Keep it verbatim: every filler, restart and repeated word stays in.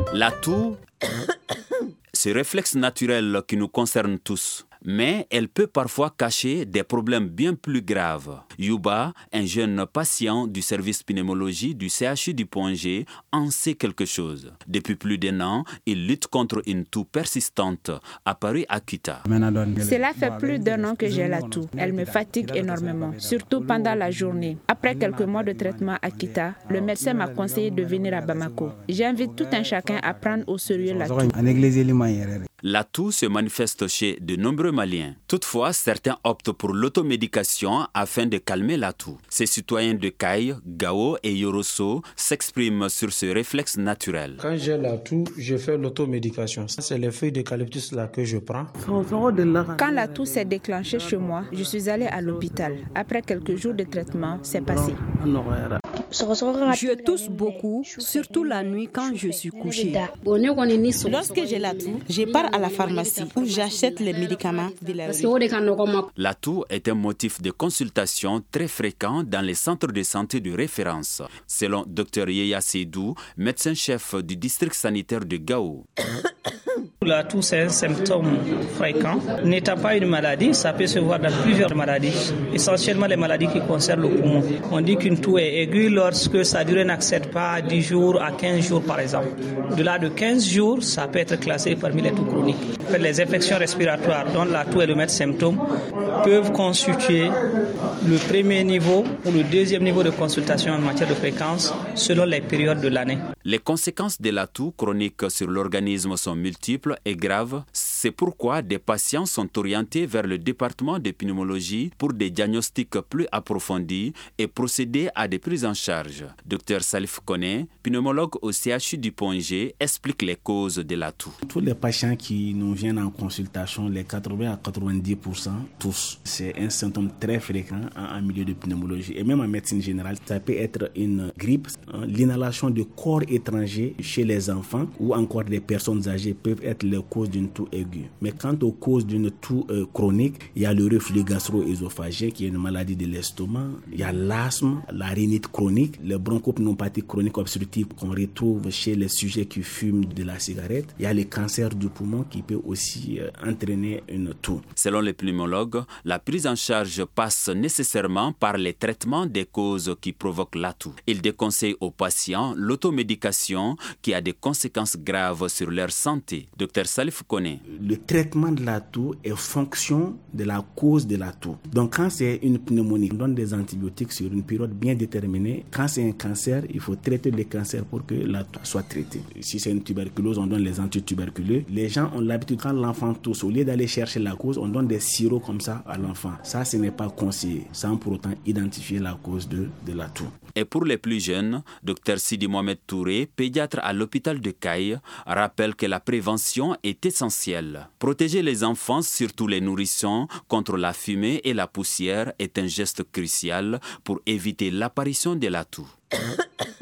La toux, ce réflexe naturel qui nous concerne tous. Mais elle peut parfois cacher des problèmes bien plus graves. Youba, un jeune patient du service pneumologie du C H U du Pont-G, en sait quelque chose. Depuis plus d'un an, il lutte contre une toux persistante apparue à Kita. Cela fait plus d'un an que j'ai la toux. Elle me fatigue énormément, surtout pendant la journée. Après quelques mois de traitement à Kita, le médecin m'a conseillé de venir à Bamako. J'invite tout un chacun à prendre au sérieux la toux. La toux se manifeste chez de nombreux Maliens. Toutefois, certains optent pour l'automédication afin de calmer la toux. Ces citoyens de Caille, Gao et Yorosso s'expriment sur ce réflexe naturel. Quand j'ai la toux, je fais l'automédication. C'est les feuilles d'eucalyptus là que je prends. Quand la toux s'est déclenchée chez moi, je suis allée à l'hôpital. Après quelques jours de traitement, c'est passé. Je tousse beaucoup, surtout la nuit quand je suis couchée. Lorsque j'ai la toux, je pars à la pharmacie où j'achète les médicaments de la rue. La toux est un motif de consultation très fréquent dans les centres de santé de référence, selon Dr Yeya Seydou, médecin-chef du district sanitaire de Gao. La toux, c'est un symptôme fréquent. N'étant pas une maladie, ça peut se voir dans plusieurs maladies, essentiellement les maladies qui concernent le poumon. On dit qu'une toux est aiguë lorsque sa durée n'accède pas à dix jours à quinze jours par exemple. Au-delà de quinze jours, ça peut être classé parmi les toux chroniques. Les infections respiratoires, dont la toux est le maître symptôme, peuvent constituer le premier niveau ou le deuxième niveau de consultation en matière de fréquence selon les périodes de l'année. Les conséquences de la toux chronique sur l'organisme sont multiples et graves. C'est pourquoi des patients sont orientés vers le département de pneumologie pour des diagnostics plus approfondis et procéder à des prises en charge. Dr Salif Kone, pneumologue au C H U du Pont-G, explique les causes de la toux. Tous les patients qui nous viennent en consultation, les quatre-vingts à quatre-vingt-dix pour cent, tous, c'est un symptôme très fréquent en, en milieu de pneumologie. Et même en médecine générale, ça peut être une grippe, hein, l'inhalation de corps étrangers chez les enfants ou encore des personnes âgées peuvent être les causes d'une toux aiguë. Mais quant aux causes d'une toux euh, chronique, il y a le reflux gastro-œsophagien qui est une maladie de l'estomac, il y a l'asthme, la rhinite chronique, les bronchopneumopathie chronique obstructive qu'on retrouve chez les sujets qui fument de la cigarette, il y a le cancer du poumon qui peut aussi euh, entraîner une toux. Selon les pneumologues, la prise en charge passe nécessairement par les traitements des causes qui provoquent la toux. Ils déconseillent aux patients l'automédication qui a des conséquences graves sur leur santé. Dr Salif Kone. Le traitement de la toux est fonction de la cause de la toux. Donc quand c'est une pneumonie, on donne des antibiotiques sur une période bien déterminée. Quand c'est un cancer, il faut traiter le cancer pour que la toux soit traitée. Si c'est une tuberculose, on donne les antituberculeux. Les gens ont l'habitude, quand l'enfant tousse, au lieu d'aller chercher la cause, on donne des sirops comme ça à l'enfant. Ça, ce n'est pas conseillé, sans pour autant identifier la cause de, de la toux. Et pour les plus jeunes, Dr Sidi Mohamed Touré, pédiatre à l'hôpital de Caille, rappelle que la prévention est essentielle. Protéger les enfants, surtout les nourrissons, contre la fumée et la poussière est un geste crucial pour éviter l'apparition de la toux.